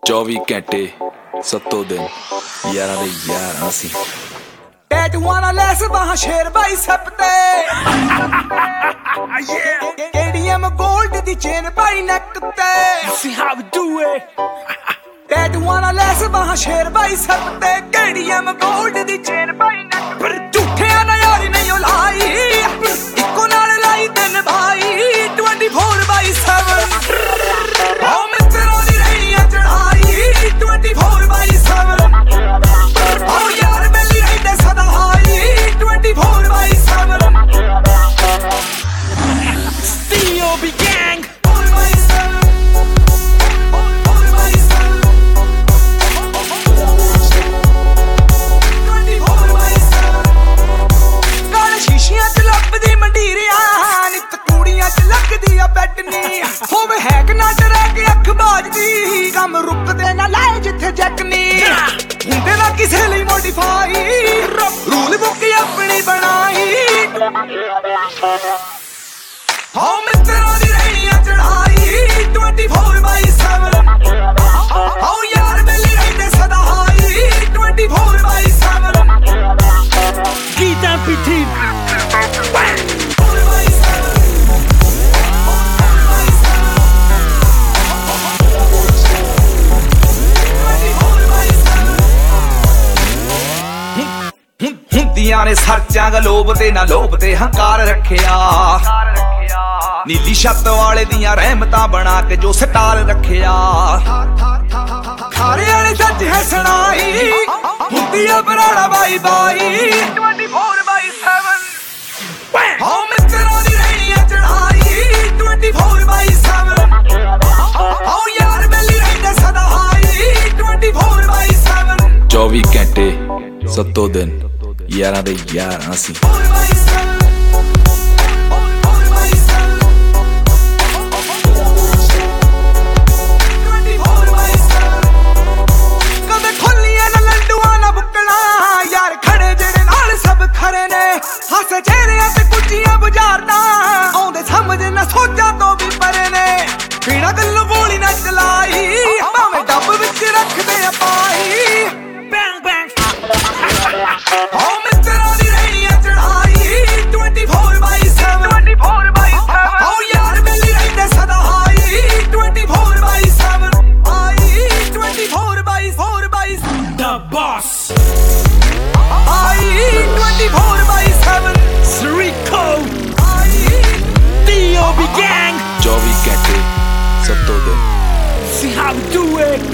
24 ਘੰਟੇ 7 ਦਿਨ ਯਾਰਾਂ ਦੇ ਯਾਰ ਅਸੀਂ ਟੈਟੂਆਂ ਨਾਲ ਲੈਸ ਬਾਹਾਂ ਸ਼ੇਰ ਬਾਈ ਸੱਪ ਤੇ KDM ਗੋਲਡ ਦੀ ਚੇਨ ਪਾਈ ਨੈਕ ਤੇ See how we do it. ਟੈਟੂਆਂ ਨਾਲ ਲੈਸ ਬਾਹਾਂ ਸ਼ੇਰ ਬਾਈ ਸੱਪ ਤੇ KDM ਗੋਲਡ ਦੀ ਚੇਨ ਪਾਈ ਨੈਕ ਪਰ ਝੂਠਿਆਂ ਨਾਲ ਯਾਰੀ ਨਹੀਂ ਲਾਈ ਇੱਕੋ ਨਾਲ ਲਾਈ ਦਿਨ ਭਾਈ 24/7 ਓ ਮਿੱਤਰਾਂ ਦੀ ਰਹੀਆਂ ਚੜਾਈ 24/7 ਓ ਯਾਰ ਮੇਲੀ ਰਹਿੰਦੇ ਸਦਾ ਹਾਈ 24/7 COB gang. ਸ਼ੀਸ਼ਿਆਂ ਚ ਲੱਭਦੀ ਮੰਡੀਰਿਆ ਨਿੱਤ ਕੂੜੀਆਂ ਚ ਲੱਗਦੀ ਆ ਬੈਟਨੀ ਹੋਵੇ ਹੈਕ ਨਾ ਡਰੇ ਕੇ ਅੱਖ ਬਾਜਦੀ ਕੰਮ ਰੁਕਦੇ ਨਾ ਲਾਏ ਜਿੱਥੇ ਜੱਕ ਨੀ ਹੁੰਦੇ ਨਾ ਕਿਸੇ ਲਈ ਮੋਡੀਫਾਈ ਰੂਲ ਬੁੱਕ ਆਪਣੀ ਬਣਾਈ ਹੋ ਮਿੱਤਰਾਂ ਦੀ ਰਹੀਆਂ ਚੜਾਈ 24/7 ਹੋ ਯਾਰ ਮੇਲੀ ਰਹਿੰਦੇ ਸਦਾ ਹਾਈ 24/7 Gita PT. ਹੁੰਦੀਆਂ ਨੇ ਸਰਚਾਂ ਗਲੋਬ ਤੇ ਨਾ ਲੋਭ ਤੇ ਹੰਕਾਰ ਰੱਖਿਆ ਨੀਲੀ ਛੱਤ ਵਾਲੇ ਦੀਆਂ ਰਹਿਮਤਾਂ ਬਣਾ ਕੇ ਜੋ ਸਟਾਲ ਰੱਖਿਆ ਖਾਰੇ ਵਾਲੇ ਸੱਚ ਹੈ ਸੁਣਾਈ ਹੁੰਦੀ ਆ ਬਰਾੜਾ ਬਾਈ 24/7 ਹੋ ਮਿੱਤਰਾਂ ਦੀ ਰਹੀਆਂ ਚੜਾਈ 24/7 ਹੋ ਯਾਰ ਮੇਲੀ ਰਹਿੰਦੇ ਸਦਾ ਹਾਈ 24/7 24 ਘੰਟੇ 7 ਦਿਨ ਯਾਰਾਂ ਦੇ ਯਾਰ ਅਸੀਂ ਕਦੇ ਖੋਲੀਆਂ ਨਾ ਲੰਡੂਆਂ ਨਾ ਬੁੱਕਣਾ ਯਾਰ ਖੜੇ ਜਿਹੜੇ ਨਾਲ ਸਭ ਖਰੇ ਨੇ ਹੱਸੇ ਚਿਹਰਿਆਂ ਤੇ ਕੁੱਚੀਆਂ ਬੁਝਾਰਦਾ ਆਉਂਦੇ ਸਮਝ ਨਾ ਸੋਚਾਂ ਤੋਂ ਵੀ ਪਰੇ ਨੇ ਬਿਨਾਂ ਗੱਲੋਂ ਗੋਲੀ ਨਾ ਚਲਾਈ ਭਾਵੇਂ ਡੱਬ ਵਿੱਚ ਰੱਖਦੇ ਆ ਪਾਈ Bang bang. ਹੋ ਮਿੱਤਰਾਂ ਦੀ ਰਹੀਆਂ ਚੜਾਈ 24/7 ਹੋ ਯਾਰ ਮੇਲੀ ਰਹਿੰਦੇ ਸਦਾ ਹਾਈ 24/7 ਆਈ 24/7 The boss. ਆਈ 24/7 Srico. ਆਈ COB gang. 24 ਘੰਟੇ 7 ਦਿਨ See how we do it.